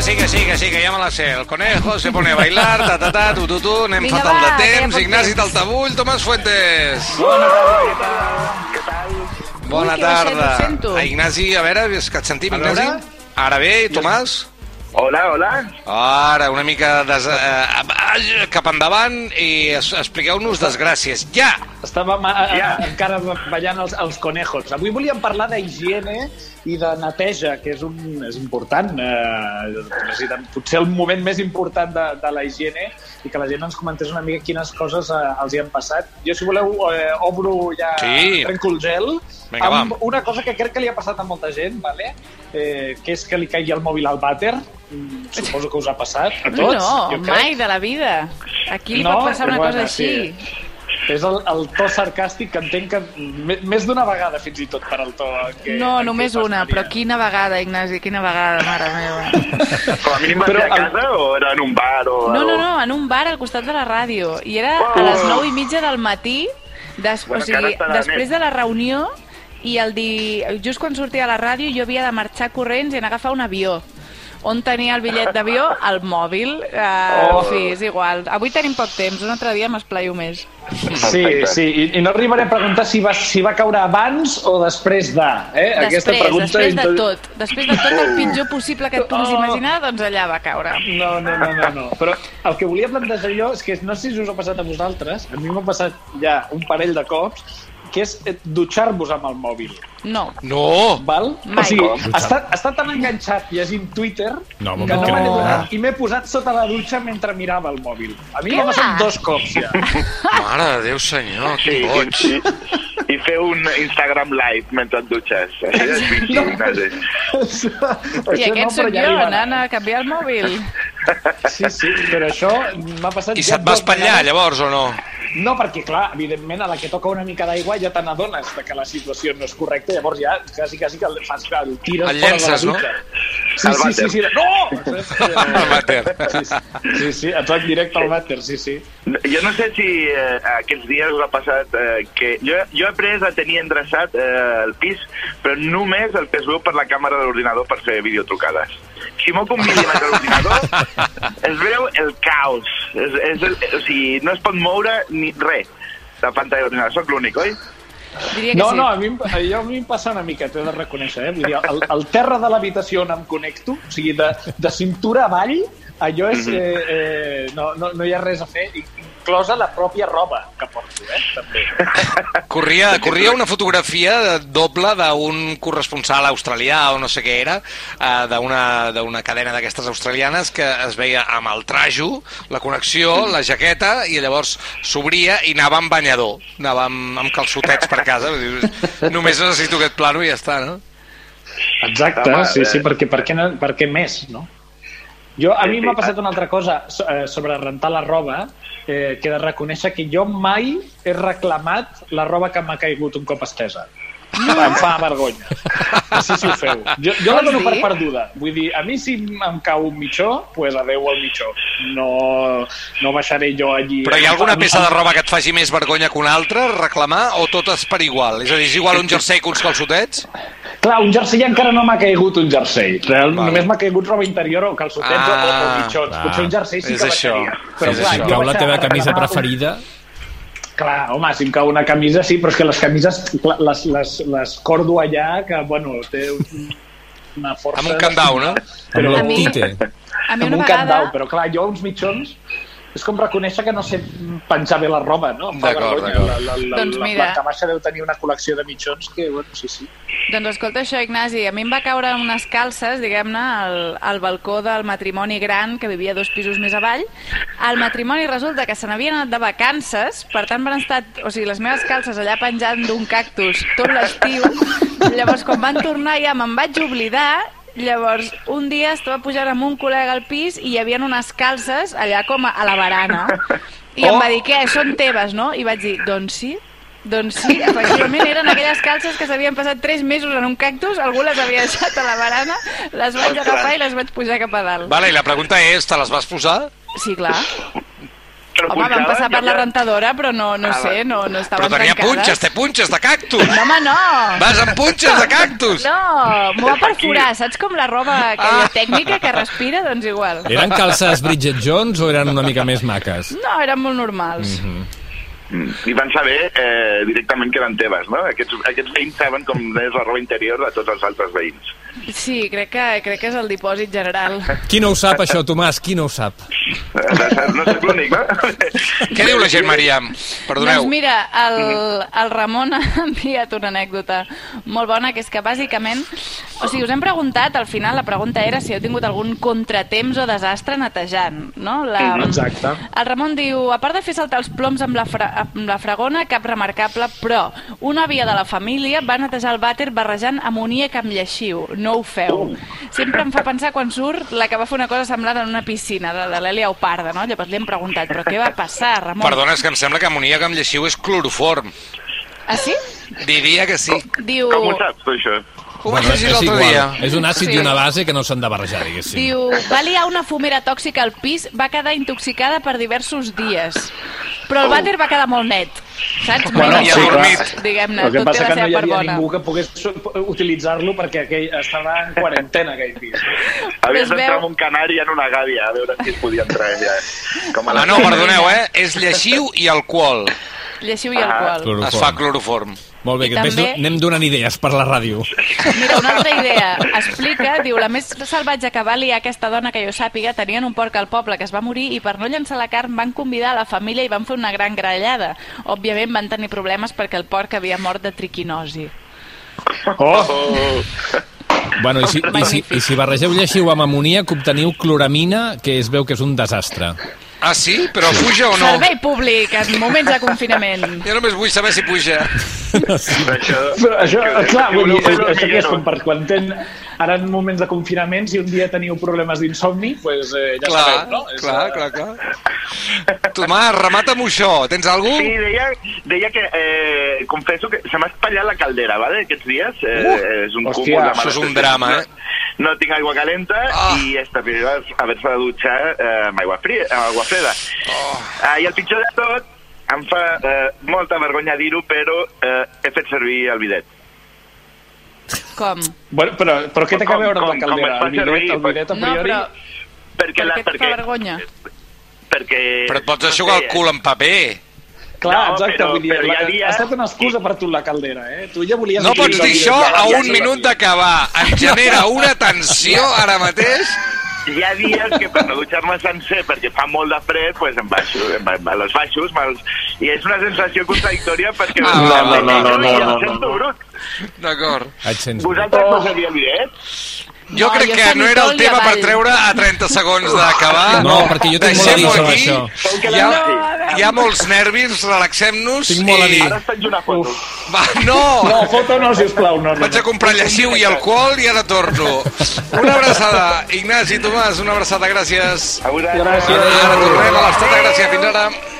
que ja me la sé. El conejo se pone a bailar, tu, anem fatal de temps. Ignasi Taltabull, Tomàs Fuentes. Què tal? Bona tarda. Ignasi, a veure, és que et sentim, Ignasi. Ara bé, Tomàs? Hola. Ara, una mica cap endavant i expliqueu-nos desgràcies. Ja! Estàvem encara ballant els conejos. Avui volíem parlar d'higiene i de neteja, que és important. Potser el moment més important de la higiene i que la gent ens comentés una mica quines coses els hi han passat. Jo, si voleu, obro ja, trenco el gel, amb una cosa que crec que li ha passat a molta gent, vale? Que és que li caigui el mòbil al vàter. Suposo que us ha passat a tots. No, mai de la vida. Aquí li pot passar una cosa així. És el to sarcàstic que entenc que més d'una vegada, fins i tot, per al to. No, només una, però quina vegada, Ignasi, quina vegada, mare meva. Com a mínim va ser a casa o era en un bar? No, en un bar al costat de la ràdio. I era a les 9:30 del matí, després de la reunió, i just quan sortia a la ràdio jo havia de marxar corrents i anar a agafar un avió. On tenia el bitllet d'avió? Al mòbil. En fi, és igual. Avui tenim poc temps, un altre dia m'esplaio més. Sí, i no arribaré a preguntar si va caure abans o després de. Després de tot. Després de tot el pitjor possible que et puguis imaginar, doncs allà va caure. No. Però el que volia plantejar jo és que no sé si us ha passat a vosaltres, a mi m'ha passat ja un parell de cops, que és dutxar-vos amb el mòbil. No. Val? Mai. O sigui, està tan enganxat llegint Twitter que no me n'he donat i m'he posat sota la dutxa mentre mirava el mòbil. A mi m'ha passat 2 cops ja. Mare de Déu senyor, que boig. I fer un Instagram live mentre et dutxes. I aquest soc jo, anant a canviar el mòbil. Sí, però això m'ha passat... I se't va espatllar, llavors, o no? No, perquè, clar, evidentment, a la que toca una mica d'aigua ja te n'adones que la situació no és correcta, llavors ja quasi que el tires fora de la dutxa. Sí. No! Al vàter. Sí, et vaig directe al vàter, sí. Jo no sé si aquests dies us ha passat que... Jo he après a tenir endreçat el pis, però només el que es veu per la càmera de l'ordinador per fer videotrucades. Si moc un mil·límetre a l'ordinador, es veu el caos. O sigui, no es pot moure ni res de pantalla d'ordinador. Soc l'únic, oi? No, a mi em passa una mica, t'he de reconèixer. Vull dir, el terra de l'habitació on em connecto, o sigui, de cintura avall, allò és... No hi ha res a fer, inclosa la pròpia roba que porto, també. Corria una fotografia doble d'un corresponsal australià o no sé què era, d'una cadena d'aquestes australianes que es veia amb el trajo, la connexió, la jaqueta, i llavors s'obria i anava amb banyador, anava amb calçotets per casa. Només necessito aquest plano i ja està, no? Exacte, sí, perquè per què més, no? A mi m'ha passat una altra cosa sobre rentar la roba, que he de reconèixer que jo mai he reclamat la roba que m'ha caigut un cop estesa. Em fa vergonya. Així si ho feu. Jo la dono per perduda. Vull dir, a mi si em cau un mitjó, doncs adeu al mitjó. No baixaré jo allí... Però hi ha alguna peça de roba que et faci més vergonya que una altra, reclamar, o totes per igual? És a dir, és igual un jersei que uns calçotets? Clar, un jersei encara no m'ha caigut un jersei. Només m'ha caigut roba interior o calçotets o mitjons. Potser un jersei sí que baixaria. Però clar, si cau la teva camisa preferida... Clar, home, si em cau una camisa sí, però és que les camises les cordo allà, que, bueno, té una força... Amb un candau, no? Però... A mi amb un candau, però clar, jo uns mitjons... És com reconèixer que no sé penjar bé la roba, no? D'acord. Doncs mira... La Camaxa deu tenir una col·lecció de mitjons que, bueno, sí. Doncs escolta això, Ignasi, a mi em va caure unes calces, diguem-ne, al balcó del matrimoni gran, que vivia 2 pisos més avall. El matrimoni resulta que se n'havien anat de vacances, per tant van estar, o sigui, les meves calces allà penjant d'un cactus tot l'estiu. Llavors, quan van tornar ja me'n vaig oblidar. Llavors, un dia estava pujant amb un col·lega al pis i hi havia unes calces allà com a la barana. I em va dir, què, són teves, no? I vaig dir, doncs sí, efectivament eren aquelles calces que s'havien passat 3 mesos en un cactus, algú les havia deixat a la barana, les vaig agafar i les vaig pujar cap a dalt. Vale, i la pregunta és, te les vas posar? Sí, clar. Home, vam passar per la rentadora, però no sé, no estaven Però tenia trencades. té punxes de cactus. No, home, no. Vas amb punxes de cactus. No, m'ho va perforar, saps com la roba aquella tècnica que respira? Doncs igual. Eren calces Bridget Jones o eren una mica més maques? No, eren molt normals. I van saber directament que eren teves, no? Aquests veïns saben com és la roba interior de tots els altres veïns. Sí, crec que és el dipòsit general. Qui no ho sap, això, Tomàs? Qui no ho sap? No soc l'únic, no? Què diu la gent, Maria? Perdoneu. Doncs mira, el Ramon ha enviat una anècdota molt bona, que és que bàsicament... O sigui, us hem preguntat, al final la pregunta era si heu tingut algun contratemps o desastre netejant, no? Exacte. El Ramon diu, a part de fer saltar els ploms amb la fragona, cap remarcable, però una àvia de la família va netejar el vàter barrejant amoníac amb lleixiu. No ho feu. Sempre em fa pensar quan surt la que va fer una cosa semblada en una piscina, de l'Èlia Oparda, no? Llavors li hem preguntat, però què va passar, Ramon? Perdona, és que em sembla que amoníac amb lleixiu és cloroform. Ah, sí? Diria que sí. Diu... Com ho saps, tu, això? Ho vaig llegir l'altre dia. És un àcid Sí. i una base que no s'han de barrejar, diguéssim. Diu, va liar una fumera tòxica al pis, va quedar intoxicada per diversos dies. Però el vàter va quedar molt net, saps? Bueno, Molt i adormit. net, diguem-ne, El que tot passa té que la no hi seva havia part bona. ningú que pogués utilitzar-lo perquè estava en quarantena, aquell pis. Havies Es d'entrar veu- amb un canari en una gàbia a veure si es podia entrar ja. Com a Ah, no, perdoneu, És lleixiu i alcohol. Lleixiu i alcohol. Cloroform. Es fa cloroform. Molt bé, I que després també- anem donant idees per la ràdio. Mira, una altra idea. Explica, diu, la més salvatge que va liar aquesta dona que jo sàpiga, tenien un porc al poble que es va morir i per no llançar la carn van convidar a la família i van fer una gran grallada. Òbviament van tenir problemes perquè el porc havia mort de triquinosi. Oh! Bueno, i si barregeu lleixiu amb amoníac, obteniu cloramina, que es veu que és un desastre. Ah, sí? Però puja o no? Servei públic en moments de confinament. Jo només vull saber si puja. Però això, clar, vull dir, això que és com per quan ara en moments de confinament, si un dia teniu problemes d'insomni, pues, ja sabeu, no? Clar. Tomàs, remata-m'ho això. Tens algú? Sí, deia que confesso que se m'ha espatllat la caldera, ¿vale? Aquests dies. És un hòstia, cúmul de això és un males drama, No tinc aigua calenta i esta primera haver-se de dutxar amb aigua freda. I el pitjor de tot, em fa molta vergonya dir-ho, però he fet servir el bidet. Com? Bueno, però què té a veure amb la Com caldera? es fa servir? El bidet a No, priori... però Perquè per què et fa vergonya? Perquè... Però et pots aixugar el cul amb paper. Clar, No, exacte, vull dir, però hi ha dies- ha estat una excusa per tu la caldera, Tu ja volies... No pots dir això a un minut d'acabar. Em genera una tensió ara mateix. Hi ha dies que per no dutxar-me sencer perquè fa molt de fred, pues em baixo, a los baixos, i és una sensació contradictòria perquè No. em sento brut. D'acord. Et sents... Vosaltres no sabia el bidet? Jo No, crec jo que no era el sanitol i tema per avall. treure a 30 segons d'acabar. No, perquè jo tinc molt a dir Deixem-ho sobre aquí. això. Hi ha molts nervis, relaxem-nos. Tinc molt a dir. Ara es penja una foto. Va, no! No, foto no, sisplau, no. Vaig a comprar lleixiu i alcohol i ara torno. Una abraçada. Ignasi, Tomàs, una abraçada, gràcies. A vosaltres. Gràcies. Ara tornem a l'Estat de Gràcia. Fins ara.